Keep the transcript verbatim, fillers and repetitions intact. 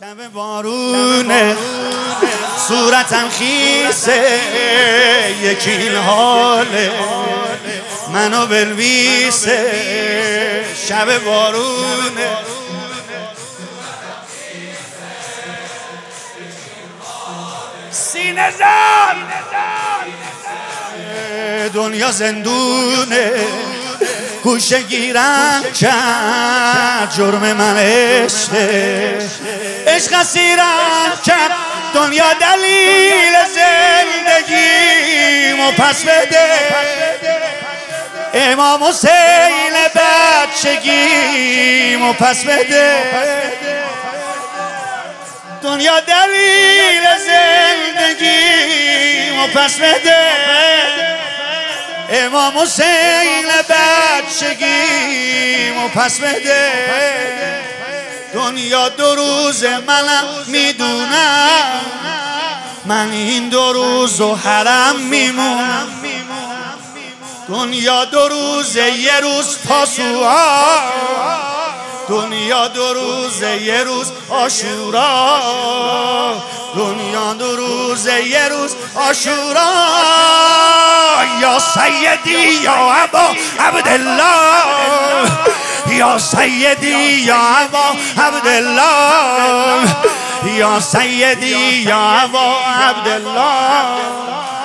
شب بارونه صورتم خیسه، یکی این حاله منو بلویسه. شب بارونه سینه زن، دنیا زندونه، گوشه گیرم کرد جرم من عشقه، عشق اسیرم کرد دنیا دلیل زندگیمو پس بده. امام حسین بچگیمو پس بده، دنیا دلیل زندگیمو پس بده. امام حسین بچگیمو پس بده. دنیا دو روز منم میدونم، من این دو روزو حرم میمونم. دنیا دو روز یه روز تاسوعا، دنیا دو روز یه روز عاشورا، دنیا دو روز یه روز عاشورا. یا سیدی یا ابا عبدالله، یا سیدی یا ابا عبدالله، یا سیدی یا ابا عبدالله.